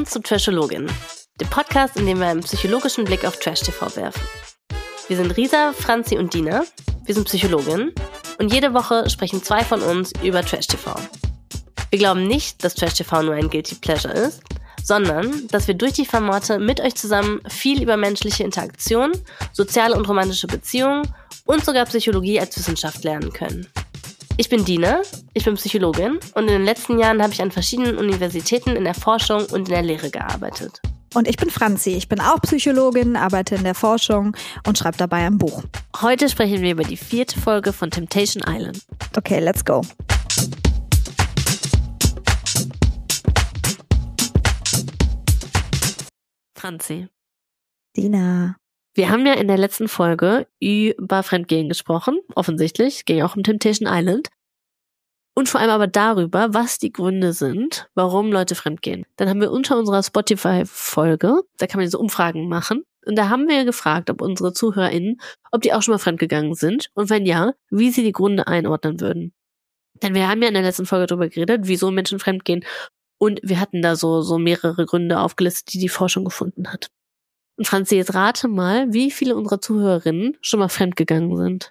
zu Trashologin, dem Podcast, in dem wir einen psychologischen Blick auf Trash-TV werfen. Wir sind Risa, Franzi und Dina, wir sind Psychologinnen und jede Woche sprechen 2 von uns über Trash-TV. Wir glauben nicht, dass Trash-TV nur ein Guilty Pleasure ist, sondern dass wir durch die Formate mit euch zusammen viel über menschliche Interaktion, soziale und romantische Beziehungen und sogar Psychologie als Wissenschaft lernen können. Ich bin Dina, ich bin Psychologin und in den letzten Jahren habe ich an verschiedenen Universitäten in der Forschung und in der Lehre gearbeitet. Und ich bin Franzi, ich bin auch Psychologin, arbeite in der Forschung und schreibe dabei ein Buch. Heute sprechen wir über die 4. Folge von Temptation Island. Okay, let's go. Franzi. Dina. Wir haben ja in der letzten Folge über Fremdgehen gesprochen, offensichtlich, ging auch um Temptation Island. Und vor allem aber darüber, was die Gründe sind, warum Leute fremdgehen. Dann haben wir unter unserer Spotify-Folge, da kann man diese Umfragen machen, und da haben wir gefragt, ob unsere ZuhörerInnen, ob die auch schon mal fremdgegangen sind und wenn ja, wie sie die Gründe einordnen würden. Denn wir haben ja in der letzten Folge darüber geredet, wieso Menschen fremdgehen, und wir hatten da so mehrere Gründe aufgelistet, die die Forschung gefunden hat. Und Franzi, jetzt rate mal, wie viele unserer ZuhörerInnen schon mal fremdgegangen sind.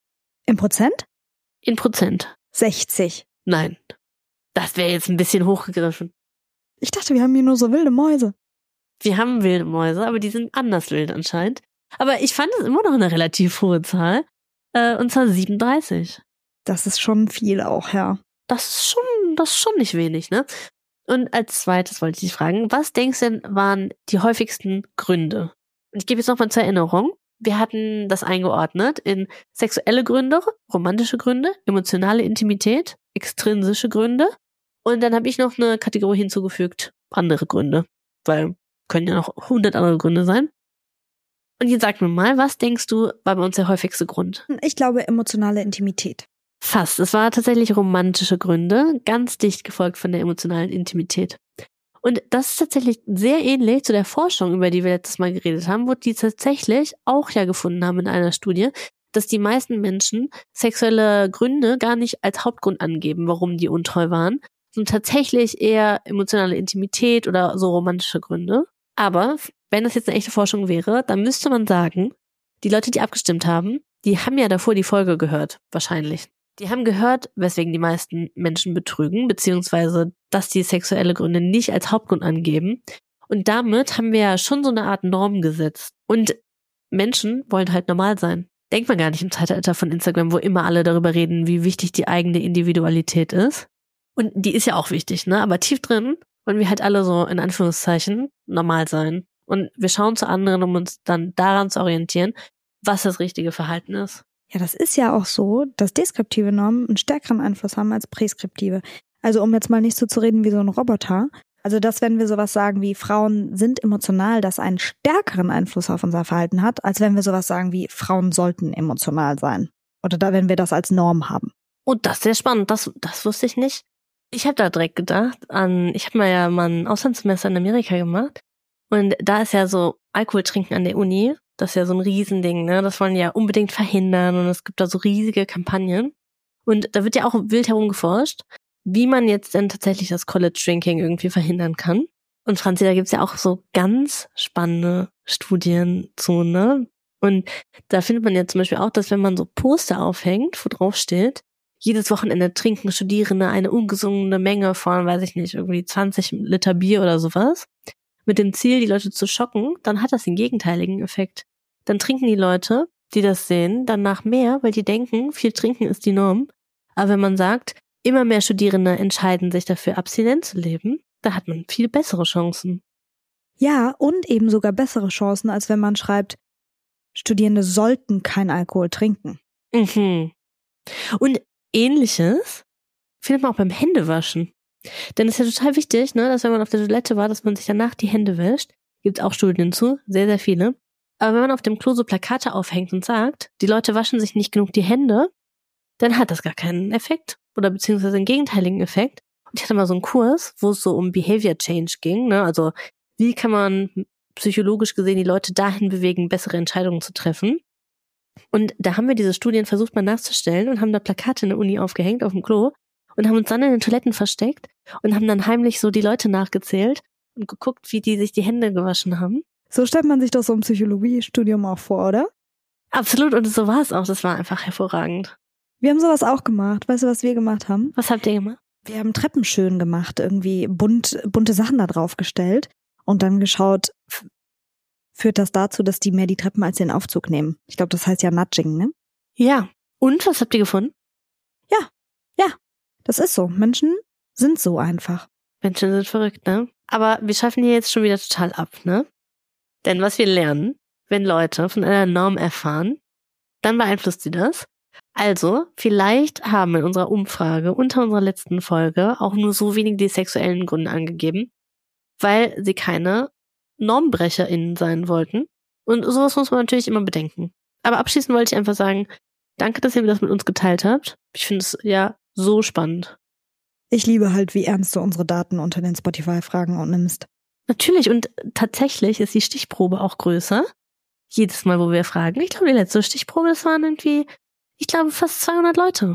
In Prozent? In Prozent. 60. Nein. Das wäre jetzt ein bisschen hochgegriffen. Ich dachte, wir haben hier nur so wilde Mäuse. Wir haben wilde Mäuse, aber die sind anders wild anscheinend. Aber ich fand es immer noch eine relativ hohe Zahl. Und zwar 37. Das ist schon viel auch, ja. Das ist schon nicht wenig, ne? Und als zweites wollte ich dich fragen, was denkst du denn waren die häufigsten Gründe? Und ich gebe jetzt nochmal zur Erinnerung. Wir hatten das eingeordnet in sexuelle Gründe, romantische Gründe, emotionale Intimität, extrinsische Gründe. Und dann habe ich noch eine Kategorie hinzugefügt, andere Gründe. Weil können ja noch 100 andere Gründe sein. Und jetzt sag mir mal, was denkst du war bei uns der häufigste Grund? Ich glaube emotionale Intimität. Fast. Es war tatsächlich romantische Gründe, ganz dicht gefolgt von der emotionalen Intimität. Und das ist tatsächlich sehr ähnlich zu der Forschung, über die wir letztes Mal geredet haben, wo die tatsächlich auch ja gefunden haben in einer Studie, dass die meisten Menschen sexuelle Gründe gar nicht als Hauptgrund angeben, warum die untreu waren, sondern tatsächlich eher emotionale Intimität oder so romantische Gründe. Aber wenn das jetzt eine echte Forschung wäre, dann müsste man sagen, die Leute, die abgestimmt haben, die haben ja davor die Folge gehört, wahrscheinlich. Die haben gehört, weswegen die meisten Menschen betrügen, beziehungsweise, dass die sexuelle Gründe nicht als Hauptgrund angeben. Und damit haben wir ja schon so eine Art Norm gesetzt. Und Menschen wollen halt normal sein. Denkt man gar nicht im Zeitalter von Instagram, wo immer alle darüber reden, wie wichtig die eigene Individualität ist. Und die ist ja auch wichtig, ne? Aber tief drin wollen wir halt alle so, in Anführungszeichen, normal sein. Und wir schauen zu anderen, um uns dann daran zu orientieren, was das richtige Verhalten ist. Ja, das ist ja auch so, dass deskriptive Normen einen stärkeren Einfluss haben als präskriptive. Also um jetzt mal nicht so zu reden wie so ein Roboter. Also dass, wenn wir sowas sagen wie Frauen sind emotional, das einen stärkeren Einfluss auf unser Verhalten hat, als wenn wir sowas sagen wie Frauen sollten emotional sein. Oder da, wenn wir das als Norm haben. Und das ist sehr spannend, das wusste ich nicht. Ich habe da direkt gedacht ich habe mal ein Auslandssemester in Amerika gemacht. Und da ist ja so Alkohol trinken an der Uni. Das ist ja so ein Riesending, ne? Das wollen die ja unbedingt verhindern und es gibt da so riesige Kampagnen. Und da wird ja auch wild herumgeforscht, wie man jetzt denn tatsächlich das College Drinking irgendwie verhindern kann. Und Franzi, da gibt's ja auch so ganz spannende Studien zu, ne? Und da findet man ja zum Beispiel auch, dass wenn man so Poster aufhängt, wo drauf steht, jedes Wochenende trinken Studierende eine ungesunde Menge von, weiß ich nicht, irgendwie 20 Liter Bier oder sowas, mit dem Ziel, die Leute zu schocken, dann hat das den gegenteiligen Effekt. Dann trinken die Leute, die das sehen, danach mehr, weil die denken, viel trinken ist die Norm. Aber wenn man sagt, immer mehr Studierende entscheiden sich dafür, abstinent zu leben, da hat man viel bessere Chancen. Ja, und eben sogar bessere Chancen, als wenn man schreibt, Studierende sollten kein Alkohol trinken. Mhm. Und Ähnliches findet man auch beim Händewaschen. Denn es ist ja total wichtig, ne, dass wenn man auf der Toilette war, dass man sich danach die Hände wäscht. Gibt auch Studien zu, sehr, sehr viele. Aber wenn man auf dem Klo so Plakate aufhängt und sagt, die Leute waschen sich nicht genug die Hände, dann hat das gar keinen Effekt oder beziehungsweise einen gegenteiligen Effekt. Und ich hatte mal so einen Kurs, wo es so um Behavior Change ging, ne, also wie kann man psychologisch gesehen die Leute dahin bewegen, bessere Entscheidungen zu treffen. Und da haben wir diese Studien versucht mal nachzustellen und haben da Plakate in der Uni aufgehängt auf dem Klo und haben uns dann in den Toiletten versteckt und haben dann heimlich so die Leute nachgezählt und geguckt, wie die sich die Hände gewaschen haben. So stellt man sich doch so ein Psychologiestudium auch vor, oder? Absolut, und so war es auch. Das war einfach hervorragend. Wir haben sowas auch gemacht. Weißt du, was wir gemacht haben? Was habt ihr gemacht? Wir haben Treppen schön gemacht, irgendwie bunte Sachen da drauf gestellt und dann geschaut, führt das dazu, dass die mehr die Treppen als den Aufzug nehmen. Ich glaube, das heißt ja Nudging, ne? Ja. Und, was habt ihr gefunden? Ja, das ist so. Menschen sind so einfach. Menschen sind verrückt, ne? Aber wir schaffen hier jetzt schon wieder total ab, ne? Denn was wir lernen, wenn Leute von einer Norm erfahren, dann beeinflusst sie das. Also, vielleicht haben in unserer Umfrage unter unserer letzten Folge auch nur so wenig die sexuellen Gründe angegeben, weil sie keine NormbrecherInnen sein wollten. Und sowas muss man natürlich immer bedenken. Aber abschließend wollte ich einfach sagen, danke, dass ihr das mit uns geteilt habt. Ich finde es ja so spannend. Ich liebe halt, wie ernst du unsere Daten unter den Spotify-Fragen und nimmst. Natürlich, und tatsächlich ist die Stichprobe auch größer. Jedes Mal, wo wir fragen. Ich glaube, die letzte Stichprobe, das waren irgendwie, ich glaube, fast 200 Leute.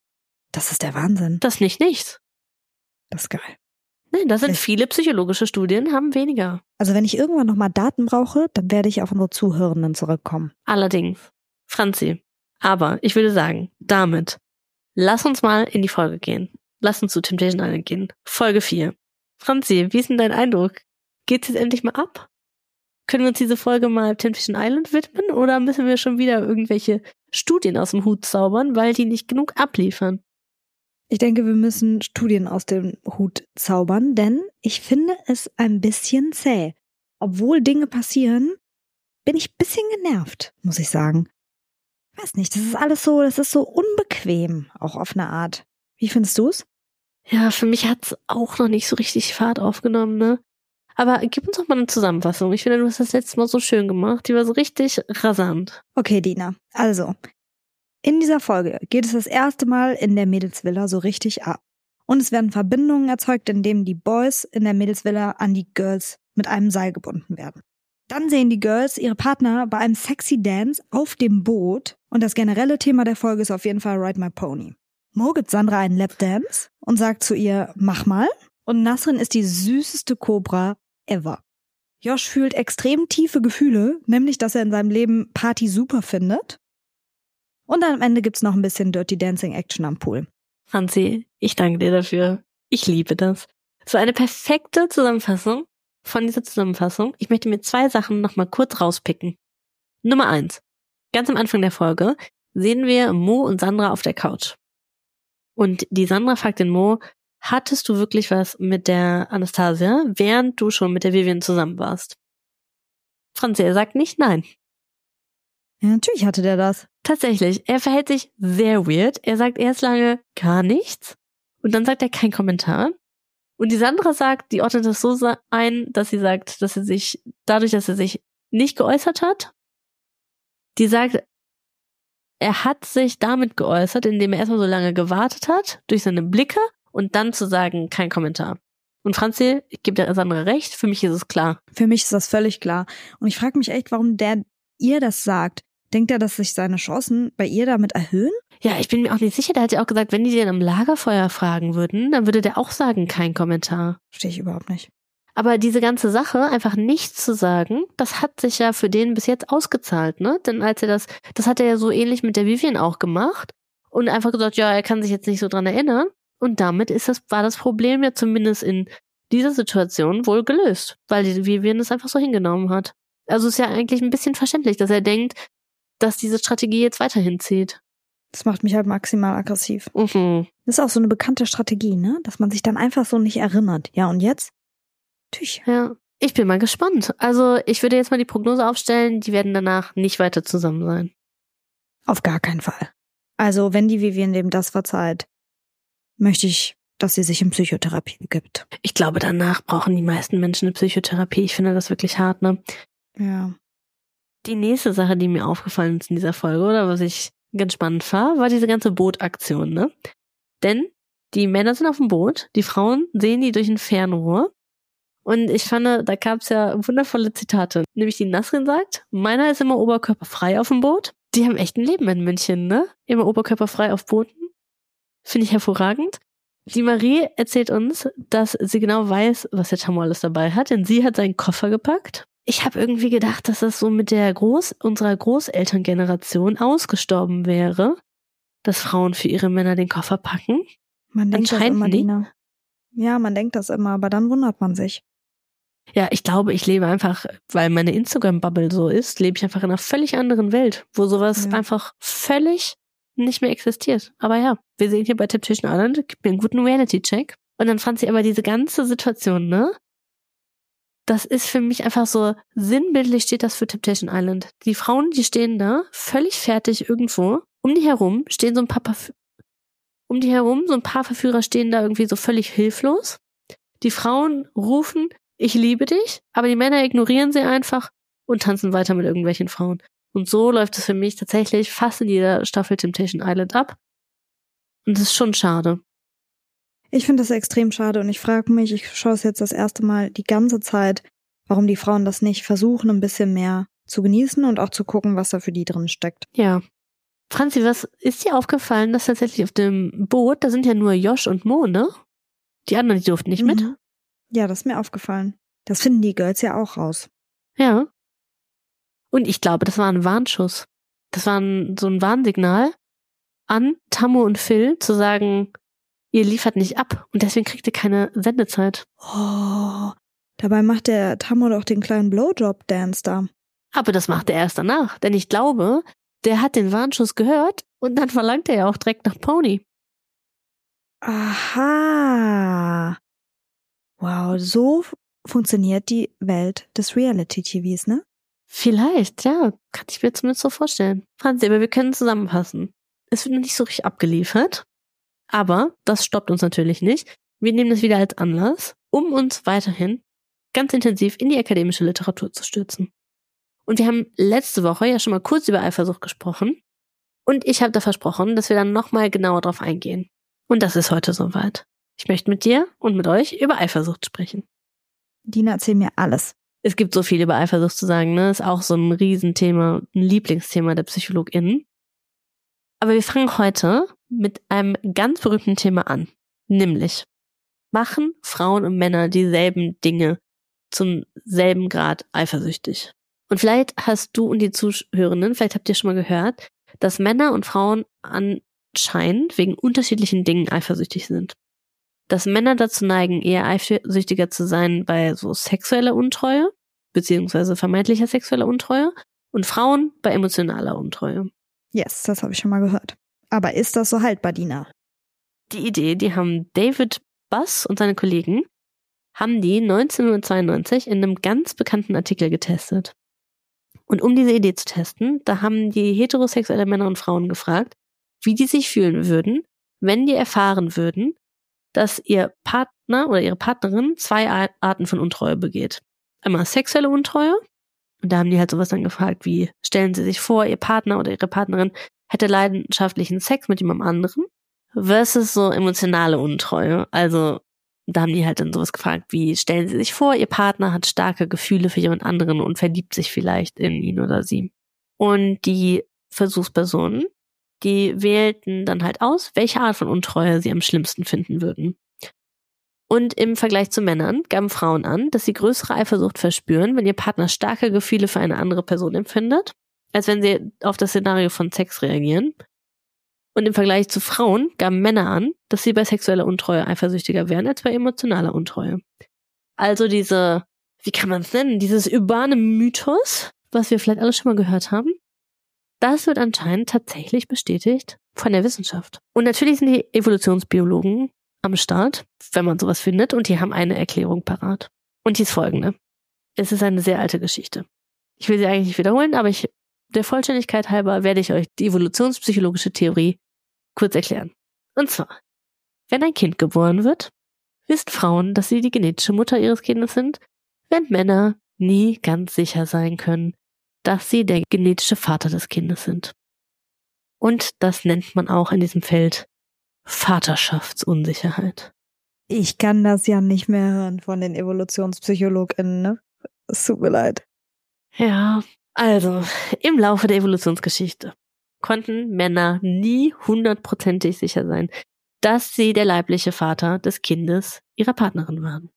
Das ist der Wahnsinn. Das ist nicht nichts. Das ist geil. Nee, das sind viele psychologische Studien, haben weniger. Also wenn ich irgendwann nochmal Daten brauche, dann werde ich auf unsere Zuhörenden zurückkommen. Allerdings. Franzi. Aber ich würde sagen, damit, lass uns mal in die Folge gehen. Lass uns zu Temptation Island gehen. Folge 4. Franzi, wie ist denn dein Eindruck? Geht's jetzt endlich mal ab? Können wir uns diese Folge mal Temptation Island widmen oder müssen wir schon wieder irgendwelche Studien aus dem Hut zaubern, weil die nicht genug abliefern? Ich denke, wir müssen Studien aus dem Hut zaubern, denn ich finde es ein bisschen zäh. Obwohl Dinge passieren, bin ich ein bisschen genervt, muss ich sagen. Ich weiß nicht, das ist so unbequem, auch auf eine Art. Wie findest du es? Ja, für mich hat's auch noch nicht so richtig Fahrt aufgenommen, ne? Aber gib uns doch mal eine Zusammenfassung. Ich finde, du hast das letzte Mal so schön gemacht. Die war so richtig rasant. Okay, Dina. Also, in dieser Folge geht es das erste Mal in der Mädelsvilla so richtig ab. Und es werden Verbindungen erzeugt, indem die Boys in der Mädelsvilla an die Girls mit einem Seil gebunden werden. Dann sehen die Girls ihre Partner bei einem sexy Dance auf dem Boot. Und das generelle Thema der Folge ist auf jeden Fall Ride My Pony. Mo gibt Sandra einen Lapdance und sagt zu ihr, mach mal. Und Nasrin ist die süßeste Kobra ever. Josh fühlt extrem tiefe Gefühle, nämlich, dass er in seinem Leben Party super findet. Und am Ende gibt's noch ein bisschen Dirty Dancing Action am Pool. Franzi, ich danke dir dafür. Ich liebe das. So eine perfekte Zusammenfassung von dieser Zusammenfassung. Ich möchte mir 2 Sachen nochmal kurz rauspicken. Nummer 1. Ganz am Anfang der Folge sehen wir Mo und Sandra auf der Couch. Und die Sandra fragt den Mo, hattest du wirklich was mit der Anastasia, während du schon mit der Vivian zusammen warst? Franzi, er sagt nicht nein. Ja, natürlich hatte der das. Tatsächlich, er verhält sich sehr weird. Er sagt erst lange gar nichts und dann sagt er kein Kommentar. Und die Sandra sagt, die ordnet das so ein, dass sie sagt, dass er sich, dadurch, dass er sich nicht geäußert hat, die sagt, er hat sich damit geäußert, indem er erstmal so lange gewartet hat, durch seine Blicke und dann zu sagen, kein Kommentar. Und Franzi, ich gebe der Sandra recht, für mich ist es klar. Für mich ist das völlig klar. Und ich frage mich echt, warum der ihr das sagt. Denkt er, dass sich seine Chancen bei ihr damit erhöhen? Ja, ich bin mir auch nicht sicher. Der hat ja auch gesagt, wenn die den am Lagerfeuer fragen würden, dann würde der auch sagen, kein Kommentar. Verstehe ich überhaupt nicht. Aber diese ganze Sache, einfach nichts zu sagen, das hat sich ja für den bis jetzt ausgezahlt, ne? Denn als er das hat er ja so ähnlich mit der Vivian auch gemacht und einfach gesagt, ja, er kann sich jetzt nicht so dran erinnern. Und damit war das Problem ja zumindest in dieser Situation wohl gelöst, weil die Vivian es einfach so hingenommen hat. Also ist ja eigentlich ein bisschen verständlich, dass er denkt, dass diese Strategie jetzt weiterhin zieht. Das macht mich halt maximal aggressiv. Mhm. Das ist auch so eine bekannte Strategie, ne? Dass man sich dann einfach so nicht erinnert. Ja, und jetzt? Tüch. Ja, ich bin mal gespannt. Also ich würde jetzt mal die Prognose aufstellen, die werden danach nicht weiter zusammen sein. Auf gar keinen Fall. Also wenn die Vivian dem das verzeiht, möchte ich, dass sie sich in Psychotherapie begibt. Ich glaube, danach brauchen die meisten Menschen eine Psychotherapie. Ich finde das wirklich hart, ne? Ja. Die nächste Sache, die mir aufgefallen ist in dieser Folge, oder was ich ganz spannend war diese ganze Bootaktion, ne? Denn die Männer sind auf dem Boot, die Frauen sehen die durch ein Fernrohr. Und ich fand, da gab es ja wundervolle Zitate. Nämlich die Nasrin sagt, meiner ist immer oberkörperfrei auf dem Boot. Die haben echt ein Leben in München, ne? Immer oberkörperfrei auf Booten. Finde ich hervorragend. Die Marie erzählt uns, dass sie genau weiß, was der Tammo alles dabei hat, denn sie hat seinen Koffer gepackt. Ich habe irgendwie gedacht, dass das so mit der unserer Großelterngeneration ausgestorben wäre, dass Frauen für ihre Männer den Koffer packen. Man denkt das Anscheinend immer, nicht. Dina. Ja, man denkt das immer, aber dann wundert man sich. Ja, ich glaube, ich lebe einfach, weil meine Instagram-Bubble so ist, lebe ich einfach in einer völlig anderen Welt, wo sowas einfach völlig nicht mehr existiert. Aber ja, wir sehen hier bei Temptation Island, gibt mir einen guten Reality-Check. Und dann fand sie aber diese ganze Situation, ne? Das ist für mich einfach so, sinnbildlich steht das für Temptation Island. Die Frauen, die stehen da, völlig fertig irgendwo. Um die herum stehen so ein paar Verführer stehen da irgendwie so völlig hilflos. Die Frauen rufen, ich liebe dich, aber die Männer ignorieren sie einfach und tanzen weiter mit irgendwelchen Frauen. Und so läuft es für mich tatsächlich fast in jeder Staffel Temptation Island ab. Und das ist schon schade. Ich finde das extrem schade und ich frage mich, ich schaue es jetzt das erste Mal die ganze Zeit, warum die Frauen das nicht versuchen, ein bisschen mehr zu genießen und auch zu gucken, was da für die drin steckt. Ja. Franzi, was ist dir aufgefallen, dass tatsächlich auf dem Boot, da sind ja nur Josh und Mo, ne? Die anderen, die durften nicht mit. Ja, das ist mir aufgefallen. Das finden die Girls ja auch raus. Ja. Und ich glaube, das war ein Warnschuss. Das war so ein Warnsignal an Tammo und Phil, zu sagen, ihr liefert nicht ab und deswegen kriegt ihr keine Sendezeit. Oh, dabei macht der Tammo doch den kleinen Blowjob-Dance da. Aber das macht er erst danach, denn ich glaube, der hat den Warnschuss gehört und dann verlangt er ja auch direkt nach Pony. Aha. Wow, so funktioniert die Welt des Reality-TVs, ne? Vielleicht, ja. Kann ich mir zumindest so vorstellen. Franzi, aber wir können zusammenfassen. Es wird noch nicht so richtig abgeliefert. Aber das stoppt uns natürlich nicht. Wir nehmen das wieder als Anlass, um uns weiterhin ganz intensiv in die akademische Literatur zu stürzen. Und wir haben letzte Woche ja schon mal kurz über Eifersucht gesprochen. Und ich habe da versprochen, dass wir dann nochmal genauer drauf eingehen. Und das ist heute soweit. Ich möchte mit dir und mit euch über Eifersucht sprechen. Dina, erzähl mir alles. Es gibt so viel über Eifersucht zu sagen, ne? Ist auch so ein Riesenthema, ein Lieblingsthema der PsychologInnen. Aber wir fangen heute mit einem ganz berühmten Thema an. Nämlich, machen Frauen und Männer dieselben Dinge zum selben Grad eifersüchtig? Und vielleicht hast du und die Zuhörenden, vielleicht habt ihr schon mal gehört, dass Männer und Frauen anscheinend wegen unterschiedlichen Dingen eifersüchtig sind. Dass Männer dazu neigen, eher eifersüchtiger zu sein bei so sexueller Untreue, beziehungsweise vermeintlicher sexueller Untreue, und Frauen bei emotionaler Untreue. Yes, das habe ich schon mal gehört. Aber ist das so haltbar, Dina? Die Idee, die haben David Buss und seine Kollegen, haben die 1992 in einem ganz bekannten Artikel getestet. Und um diese Idee zu testen, da haben die heterosexuelle Männer und Frauen gefragt, wie die sich fühlen würden, wenn die erfahren würden, dass ihr Partner oder ihre Partnerin 2 Arten von Untreue begeht. Einmal sexuelle Untreue, und da haben die halt sowas dann gefragt wie, stellen Sie sich vor, Ihr Partner oder Ihre Partnerin hätte leidenschaftlichen Sex mit jemandem anderen, versus so emotionale Untreue. Also da haben die halt dann sowas gefragt wie, stellen Sie sich vor, Ihr Partner hat starke Gefühle für jemand anderen und verliebt sich vielleicht in ihn oder sie. Und die Versuchspersonen, die wählten dann halt aus, welche Art von Untreue sie am schlimmsten finden würden. Und im Vergleich zu Männern gaben Frauen an, dass sie größere Eifersucht verspüren, wenn ihr Partner starke Gefühle für eine andere Person empfindet, als wenn sie auf das Szenario von Sex reagieren. Und im Vergleich zu Frauen gaben Männer an, dass sie bei sexueller Untreue eifersüchtiger wären als bei emotionaler Untreue. Also diese, wie kann man es nennen, dieses urbane Mythos, was wir vielleicht alle schon mal gehört haben, das wird anscheinend tatsächlich bestätigt von der Wissenschaft. Und natürlich sind die Evolutionsbiologen am Start, wenn man sowas findet, und die haben eine Erklärung parat. Und die ist folgende. Es ist eine sehr alte Geschichte. Ich will sie eigentlich nicht wiederholen, aber der Vollständigkeit halber werde ich euch die evolutionspsychologische Theorie kurz erklären. Und zwar, wenn ein Kind geboren wird, wissen Frauen, dass sie die genetische Mutter ihres Kindes sind, während Männer nie ganz sicher sein können, dass sie der genetische Vater des Kindes sind. Und das nennt man auch in diesem Feld Vaterschaftsunsicherheit. Ich kann das ja nicht mehr hören von den EvolutionspsychologInnen, ne? Es tut mir leid. Ja, also, im Laufe der Evolutionsgeschichte konnten Männer nie 100%ig sicher sein, dass sie der leibliche Vater des Kindes ihrer Partnerin waren.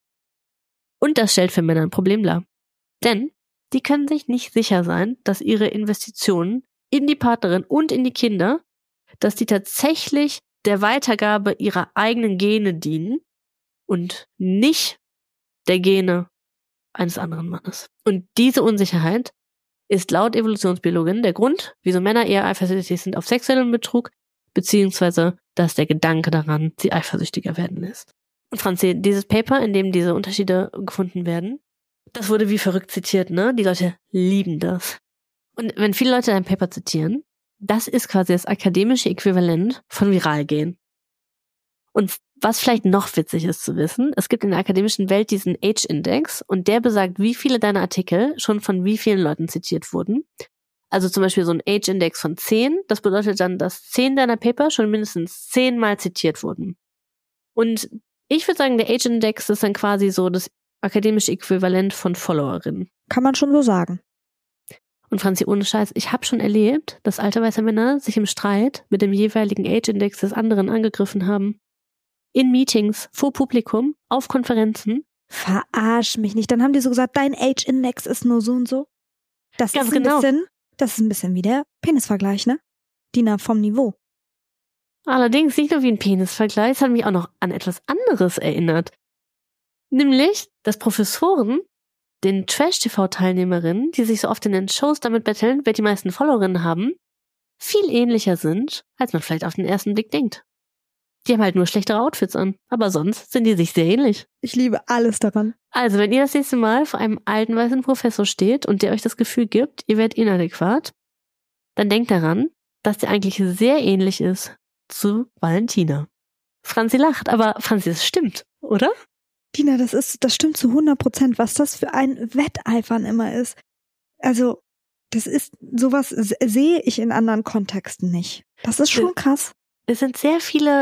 Und das stellt für Männer ein Problem dar. Denn die können sich nicht sicher sein, dass ihre Investitionen in die Partnerin und in die Kinder, dass die tatsächlich der Weitergabe ihrer eigenen Gene dienen und nicht der Gene eines anderen Mannes. Und diese Unsicherheit ist laut Evolutionsbiologin der Grund, wieso Männer eher eifersüchtig sind auf sexuellen Betrug, beziehungsweise dass der Gedanke daran sie eifersüchtiger werden lässt. Und Franzi, dieses Paper, in dem diese Unterschiede gefunden werden, das wurde wie verrückt zitiert, ne? Die Leute lieben das. Und wenn viele Leute ein Paper zitieren, das ist quasi das akademische Äquivalent von viral gehen. Und was vielleicht noch witzig ist zu wissen, es gibt in der akademischen Welt diesen Age-Index und der besagt, wie viele deiner Artikel schon von wie vielen Leuten zitiert wurden. Also zum Beispiel so ein Age-Index von 10, das bedeutet dann, dass 10 deiner Paper schon mindestens 10 Mal zitiert wurden. Und ich würde sagen, der Age-Index ist dann quasi so das akademische Äquivalent von Followerinnen. Kann man schon so sagen. Und Franzi, ohne Scheiß, ich habe schon erlebt, dass alte weiße Männer sich im Streit mit dem jeweiligen Age-Index des anderen angegriffen haben. In Meetings, vor Publikum, auf Konferenzen. Verarsch mich nicht. Dann haben die so gesagt, dein Age-Index ist nur so und so. Das ist ein bisschen wie der Penisvergleich, ne? Diener vom Niveau. Allerdings nicht nur wie ein Penisvergleich, es hat mich auch noch an etwas anderes erinnert. Nämlich, dass Professoren den Trash-TV-Teilnehmerinnen, die sich so oft in den Shows damit betteln, wer die meisten Followerinnen haben, viel ähnlicher sind, als man vielleicht auf den ersten Blick denkt. Die haben halt nur schlechtere Outfits an, aber sonst sind die sich sehr ähnlich. Ich liebe alles daran. Also, wenn ihr das nächste Mal vor einem alten weißen Professor steht und der euch das Gefühl gibt, ihr werdet inadäquat, dann denkt daran, dass der eigentlich sehr ähnlich ist zu Valentina. Franzi lacht, aber Franzi, das stimmt, oder? Dina, das stimmt zu 100%, was das für ein Wetteifern immer ist. Also, sowas sehe ich in anderen Kontexten nicht. Das ist schon krass. Es sind sehr,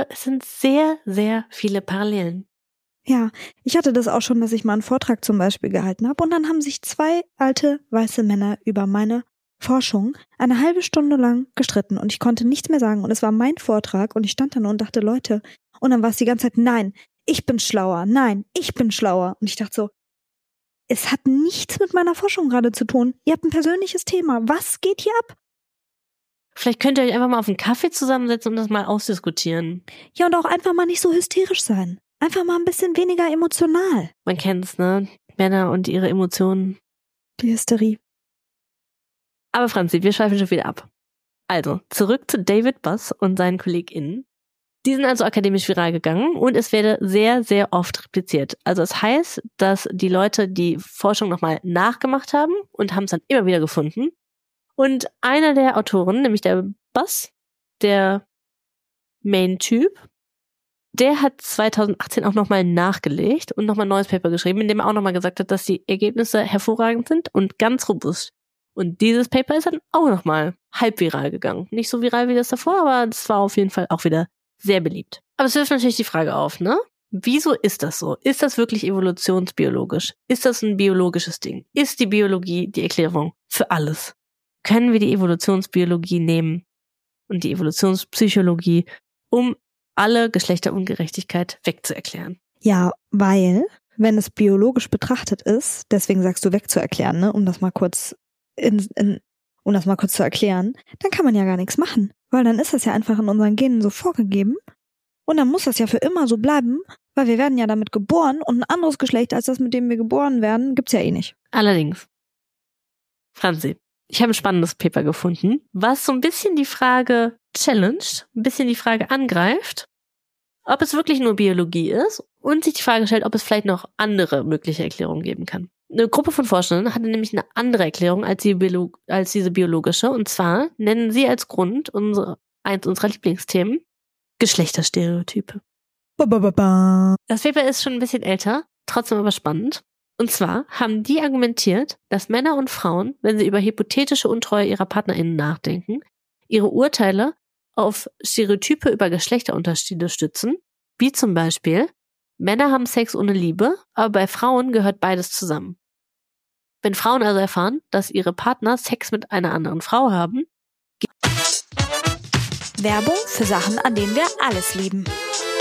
sehr viele Parallelen. Ja, ich hatte das auch schon, dass ich mal einen Vortrag zum Beispiel gehalten habe und dann haben sich 2 alte weiße Männer über meine Forschung eine halbe Stunde lang gestritten und ich konnte nichts mehr sagen und es war mein Vortrag und ich stand da und dachte, Leute, und dann war es die ganze Zeit, nein, ich bin schlauer. Und ich dachte so, es hat nichts mit meiner Forschung gerade zu tun. Ihr habt ein persönliches Thema. Was geht hier ab? Vielleicht könnt ihr euch einfach mal auf einen Kaffee zusammensetzen und das mal ausdiskutieren. Ja, und auch einfach mal nicht so hysterisch sein. Einfach mal ein bisschen weniger emotional. Man kennt's, ne? Männer und ihre Emotionen. Die Hysterie. Aber Franzi, wir schweifen schon wieder ab. Also, zurück zu David Buss und seinen KollegInnen. Die sind also akademisch viral gegangen und es werde sehr, sehr oft repliziert. Also es heißt, dass die Leute die Forschung nochmal nachgemacht haben und haben es dann immer wieder gefunden. Und einer der Autoren, nämlich der Buss, der Main-Typ, der hat 2018 auch nochmal nachgelegt und nochmal ein neues Paper geschrieben, in dem er auch nochmal gesagt hat, dass die Ergebnisse hervorragend sind und ganz robust. Und dieses Paper ist dann auch nochmal halb viral gegangen. Nicht so viral wie das davor, aber es war auf jeden Fall auch wieder sehr beliebt. Aber es wirft natürlich die Frage auf, ne? Wieso ist das so? Ist das wirklich evolutionsbiologisch? Ist das ein biologisches Ding? Ist die Biologie die Erklärung für alles? Können wir die Evolutionsbiologie nehmen und die Evolutionspsychologie, um alle Geschlechterungerechtigkeit wegzuerklären? Ja, weil, wenn es biologisch betrachtet ist, deswegen sagst du wegzuerklären, ne? Um das mal kurz zu erklären, dann kann man ja gar nichts machen. Weil dann ist das ja einfach in unseren Genen so vorgegeben und dann muss das ja für immer so bleiben, weil wir werden ja damit geboren und ein anderes Geschlecht als das, mit dem wir geboren werden, gibt's ja eh nicht. Allerdings. Franzi, ich habe ein spannendes Paper gefunden, was so ein bisschen die Frage challenged, ein bisschen die Frage angreift, ob es wirklich nur Biologie ist und sich die Frage stellt, ob es vielleicht noch andere mögliche Erklärungen geben kann. Eine Gruppe von Forschenden hatte nämlich eine andere Erklärung als diese biologische. Und zwar nennen sie als Grund eins unserer Lieblingsthemen Geschlechterstereotype. Das Paper ist schon ein bisschen älter, trotzdem aber spannend. Und zwar haben die argumentiert, dass Männer und Frauen, wenn sie über hypothetische Untreue ihrer PartnerInnen nachdenken, ihre Urteile auf Stereotype über Geschlechterunterschiede stützen, wie zum Beispiel: Männer haben Sex ohne Liebe, aber bei Frauen gehört beides zusammen. Wenn Frauen also erfahren, dass ihre Partner Sex mit einer anderen Frau haben. Werbung für Sachen, an denen wir alles lieben.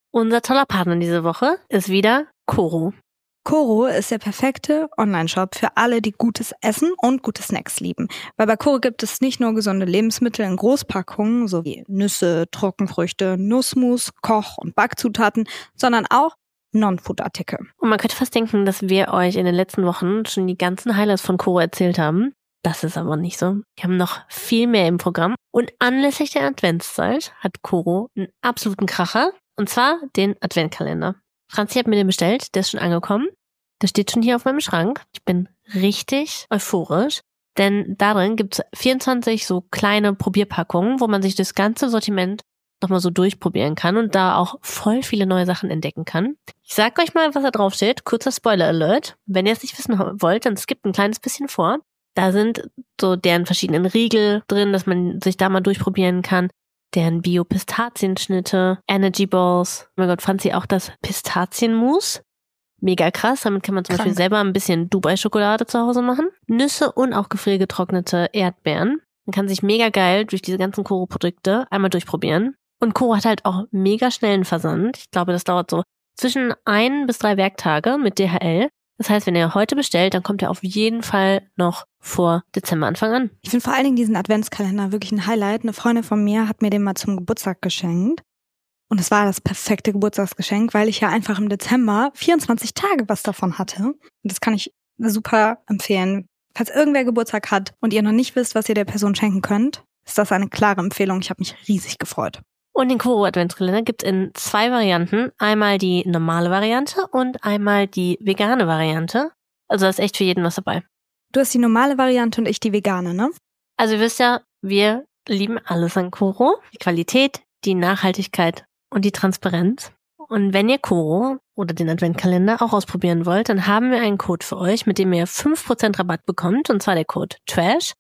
Unser toller Partner diese Woche ist wieder Koro. Koro ist der perfekte Online-Shop für alle, die gutes Essen und gute Snacks lieben. Weil bei Koro gibt es nicht nur gesunde Lebensmittel in Großpackungen, sowie Nüsse, Trockenfrüchte, Nussmus, Koch- und Backzutaten, sondern auch Non-Food-Artikel. Und man könnte fast denken, dass wir euch in den letzten Wochen schon die ganzen Highlights von Koro erzählt haben. Das ist aber nicht so. Wir haben noch viel mehr im Programm. Und anlässlich der Adventszeit hat Koro einen absoluten Kracher. Und zwar den Adventkalender. Franzi hat mir den bestellt, der ist schon angekommen. Der steht schon hier auf meinem Schrank. Ich bin richtig euphorisch, denn darin gibt's 24 so kleine Probierpackungen, wo man sich das ganze Sortiment nochmal so durchprobieren kann und da auch voll viele neue Sachen entdecken kann. Ich sag euch mal, was da drauf steht. Kurzer Spoiler-Alert. Wenn ihr es nicht wissen wollt, dann skippt ein kleines bisschen vor. Da sind so deren verschiedenen Riegel drin, dass man sich da mal durchprobieren kann. Deren Bio-Pistazienschnitte, Energy Balls. Oh mein Gott, fand sie auch das Pistazienmus. Mega krass, damit kann man zum Beispiel selber ein bisschen Dubai-Schokolade zu Hause machen. Nüsse und auch gefriergetrocknete Erdbeeren. Man kann sich mega geil durch diese ganzen Koro-Produkte einmal durchprobieren. Und Koro hat halt auch mega schnellen Versand. Ich glaube, das dauert so zwischen 1 bis 3 Werktage mit DHL. Das heißt, wenn ihr heute bestellt, dann kommt er auf jeden Fall noch vor Dezemberanfang an. Ich finde vor allen Dingen diesen Adventskalender wirklich ein Highlight. Eine Freundin von mir hat mir den mal zum Geburtstag geschenkt. Und es war das perfekte Geburtstagsgeschenk, weil ich ja einfach im Dezember 24 Tage was davon hatte. Und das kann ich super empfehlen. Falls irgendwer Geburtstag hat und ihr noch nicht wisst, was ihr der Person schenken könnt, ist das eine klare Empfehlung. Ich habe mich riesig gefreut. Und den Koro Adventskalender gibt's in 2 Varianten. Einmal die normale Variante und einmal die vegane Variante. Also da ist echt für jeden was dabei. Du hast die normale Variante und ich die vegane, ne? Also ihr wisst ja, wir lieben alles an Koro. Die Qualität, die Nachhaltigkeit und die Transparenz. Und wenn ihr Koro oder den Adventkalender auch ausprobieren wollt, dann haben wir einen Code für euch, mit dem ihr 5% Rabatt bekommt. Und zwar der Code TRASH.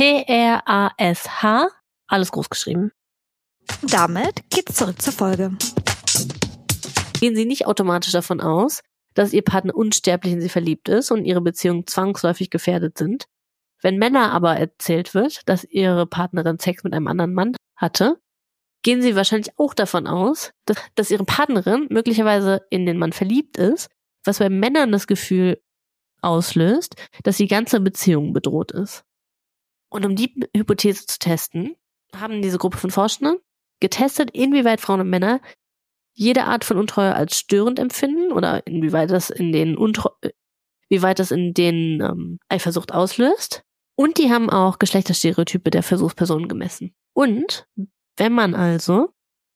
TRASH. Alles groß geschrieben. Damit geht's zurück zur Folge. Gehen Sie nicht automatisch davon aus, dass Ihr Partner unsterblich in Sie verliebt ist und Ihre Beziehungen zwangsläufig gefährdet sind. Wenn Männer aber erzählt wird, dass Ihre Partnerin Sex mit einem anderen Mann hatte, gehen Sie wahrscheinlich auch davon aus, dass Ihre Partnerin möglicherweise in den Mann verliebt ist, was bei Männern das Gefühl auslöst, dass die ganze Beziehung bedroht ist. Und um die Hypothese zu testen, haben diese Gruppe von Forschenden getestet, inwieweit Frauen und Männer jede Art von Untreue als störend empfinden oder inwieweit das in denen Eifersucht auslöst. Und die haben auch Geschlechterstereotype der Versuchspersonen gemessen. Und wenn man also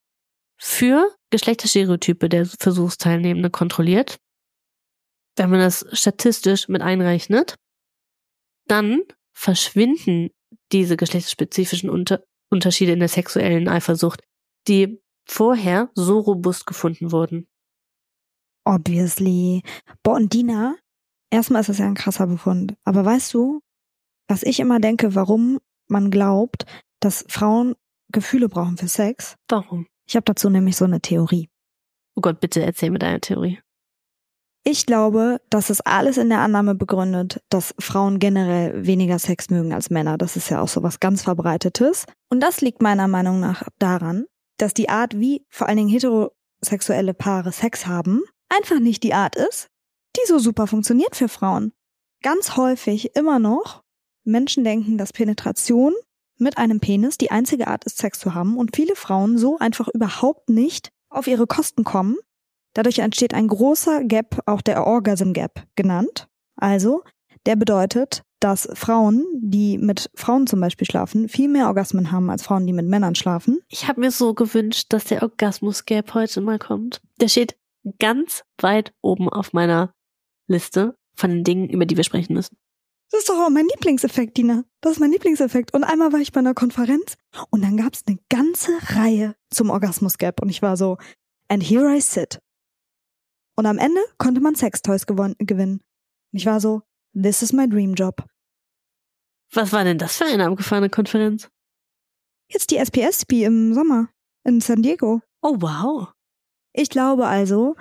für Geschlechterstereotype der Versuchsteilnehmenden kontrolliert, wenn man das statistisch mit einrechnet, dann verschwinden diese geschlechtsspezifischen Unterschiede in der sexuellen Eifersucht, die vorher so robust gefunden wurden. Obviously. Boah, und Dina, erstmal ist das ja ein krasser Befund. Aber weißt du, was ich immer denke, warum man glaubt, dass Frauen Gefühle brauchen für Sex? Warum? Ich habe dazu nämlich so eine Theorie. Oh Gott, bitte erzähl mir deine Theorie. Ich glaube, dass es alles in der Annahme begründet, dass Frauen generell weniger Sex mögen als Männer. Das ist ja auch so was ganz Verbreitetes. Und das liegt meiner Meinung nach daran, dass die Art, wie vor allen Dingen heterosexuelle Paare Sex haben, einfach nicht die Art ist, die so super funktioniert für Frauen. Ganz häufig immer noch Menschen denken, dass Penetration mit einem Penis die einzige Art ist, Sex zu haben und viele Frauen so einfach überhaupt nicht auf ihre Kosten kommen. Dadurch entsteht ein großer Gap, auch der Orgasm Gap genannt. Also, der bedeutet, dass Frauen, die mit Frauen zum Beispiel schlafen, viel mehr Orgasmen haben als Frauen, die mit Männern schlafen. Ich habe mir so gewünscht, dass der Orgasmus Gap heute mal kommt. Der steht ganz weit oben auf meiner Liste von den Dingen, über die wir sprechen müssen. Das ist doch auch mein Lieblingseffekt, Dina. Das ist mein Lieblingseffekt. Und einmal war ich bei einer Konferenz und dann gab es eine ganze Reihe zum Orgasmus Gap. Und ich war so, and here I sit. Und am Ende konnte man Sextoys gewinnen. Und ich war so, this is my dream job. Was war denn das für eine abgefahrene Konferenz? Jetzt die SPSP im Sommer in San Diego. Oh, wow. Ich glaube also,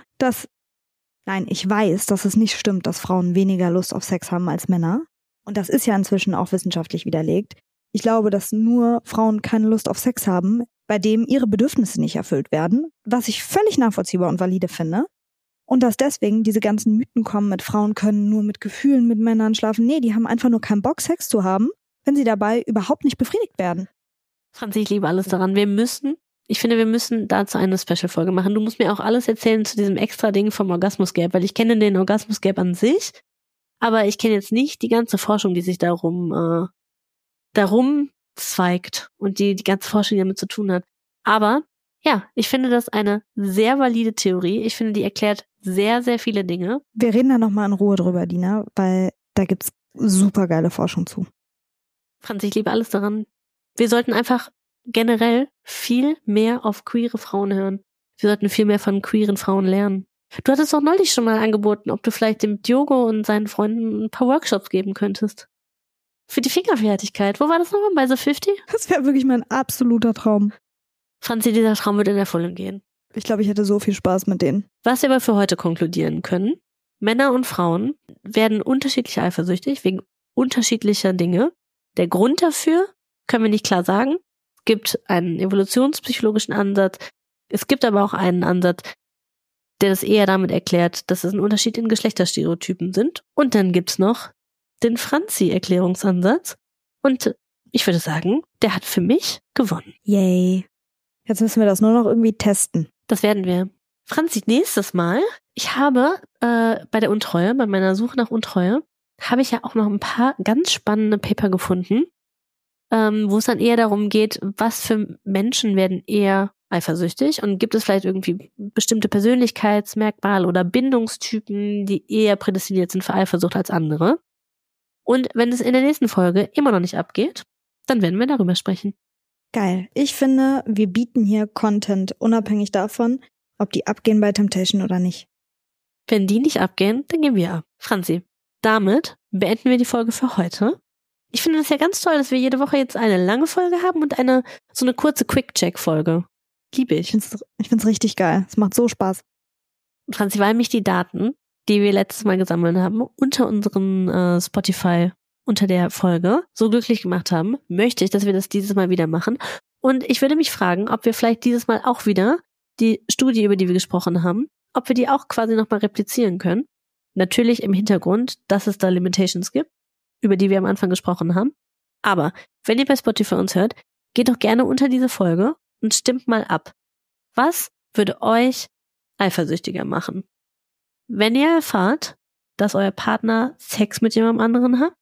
ich weiß, dass es nicht stimmt, dass Frauen weniger Lust auf Sex haben als Männer. Und das ist ja inzwischen auch wissenschaftlich widerlegt. Ich glaube, dass nur Frauen keine Lust auf Sex haben, bei dem ihre Bedürfnisse nicht erfüllt werden, was ich völlig nachvollziehbar und valide finde. Und dass deswegen diese ganzen Mythen kommen mit Frauen können nur mit Gefühlen mit Männern schlafen. Nee, die haben einfach nur keinen Bock, Sex zu haben, wenn sie dabei überhaupt nicht befriedigt werden. Franzi, ich liebe alles daran. Wir müssen dazu eine Special-Folge machen. Du musst mir auch alles erzählen zu diesem extra Ding vom Orgasmus-Gap, weil ich kenne den Orgasmus-Gap an sich, aber ich kenne jetzt nicht die ganze Forschung, die sich darum zweigt und die ganze Forschung, die damit zu tun hat. Aber ja, ich finde das eine sehr valide Theorie. Ich finde, die erklärt sehr, sehr viele Dinge. Wir reden da nochmal in Ruhe drüber, Dina, weil da gibt's super geile Forschung zu. Franzi, ich liebe alles daran. Wir sollten einfach generell viel mehr auf queere Frauen hören. Wir sollten viel mehr von queeren Frauen lernen. Du hattest doch neulich schon mal angeboten, ob du vielleicht dem Diogo und seinen Freunden ein paar Workshops geben könntest. Für die Fingerfertigkeit. Wo war das nochmal? Bei The 50? Das wäre wirklich mein absoluter Traum. Franzi, dieser Traum wird in Erfüllung gehen. Ich glaube, ich hätte so viel Spaß mit denen. Was wir aber für heute konkludieren können, Männer und Frauen werden unterschiedlich eifersüchtig wegen unterschiedlicher Dinge. Der Grund dafür können wir nicht klar sagen. Es gibt einen evolutionspsychologischen Ansatz. Es gibt aber auch einen Ansatz, der das eher damit erklärt, dass es ein Unterschied in Geschlechterstereotypen sind. Und dann gibt's noch den Franzi-Erklärungsansatz. Und ich würde sagen, der hat für mich gewonnen. Yay. Jetzt müssen wir das nur noch irgendwie testen. Das werden wir. Franzi, nächstes Mal, ich habe bei der Untreue, bei meiner Suche nach Untreue, habe ich ja auch noch ein paar ganz spannende Paper gefunden, wo es dann eher darum geht, was für Menschen werden eher eifersüchtig und gibt es vielleicht irgendwie bestimmte Persönlichkeitsmerkmale oder Bindungstypen, die eher prädestiniert sind für Eifersucht als andere. Und wenn es in der nächsten Folge immer noch nicht abgeht, dann werden wir darüber sprechen. Geil. Ich finde, wir bieten hier Content unabhängig davon, ob die abgehen bei Temptation oder nicht. Wenn die nicht abgehen, dann gehen wir ab. Franzi, damit beenden wir die Folge für heute. Ich finde das ja ganz toll, dass wir jede Woche jetzt eine lange Folge haben und so eine kurze Quick-Check-Folge. Liebe ich. Ich find's richtig geil. Es macht so Spaß. Franzi, weil mich die Daten, die wir letztes Mal gesammelt haben, unter unseren Spotify, unter der Folge, so glücklich gemacht haben, möchte ich, dass wir das dieses Mal wieder machen. Und ich würde mich fragen, ob wir vielleicht dieses Mal auch wieder die Studie, über die wir gesprochen haben, ob wir die auch quasi nochmal replizieren können. Natürlich im Hintergrund, dass es da Limitations gibt, über die wir am Anfang gesprochen haben. Aber wenn ihr bei Spotify uns hört, geht doch gerne unter diese Folge und stimmt mal ab. Was würde euch eifersüchtiger machen? Wenn ihr erfahrt, dass euer Partner Sex mit jemandem anderen hat?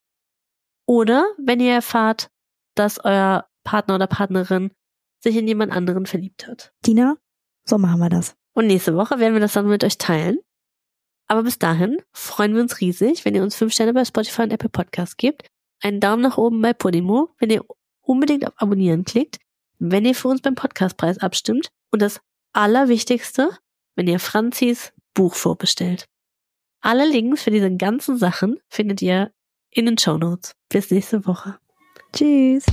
Oder wenn ihr erfahrt, dass euer Partner oder Partnerin sich in jemand anderen verliebt hat? Dina, so machen wir das. Und nächste Woche werden wir das dann mit euch teilen. Aber bis dahin freuen wir uns riesig, wenn ihr uns 5 Sterne bei Spotify und Apple Podcasts gebt, einen Daumen nach oben bei Podimo, wenn ihr unbedingt auf Abonnieren klickt, wenn ihr für uns beim Podcastpreis abstimmt und das Allerwichtigste, wenn ihr Franzis Buch vorbestellt. Alle Links für diese ganzen Sachen findet ihr in den Shownotes. Bis nächste Woche. Tschüss.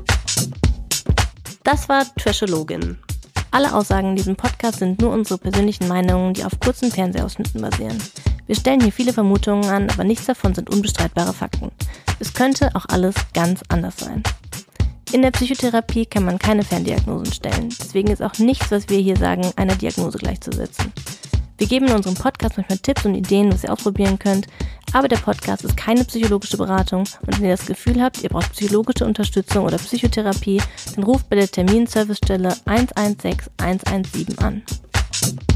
Das war Trashologin. Alle Aussagen in diesem Podcast sind nur unsere persönlichen Meinungen, die auf kurzen Fernsehausschnitten basieren. Wir stellen hier viele Vermutungen an, aber nichts davon sind unbestreitbare Fakten. Es könnte auch alles ganz anders sein. In der Psychotherapie kann man keine Ferndiagnosen stellen. Deswegen ist auch nichts, was wir hier sagen, einer Diagnose gleichzusetzen. Wir geben in unserem Podcast manchmal Tipps und Ideen, was ihr ausprobieren könnt, aber der Podcast ist keine psychologische Beratung und wenn ihr das Gefühl habt, ihr braucht psychologische Unterstützung oder Psychotherapie, dann ruft bei der Terminservicestelle 116 117 an.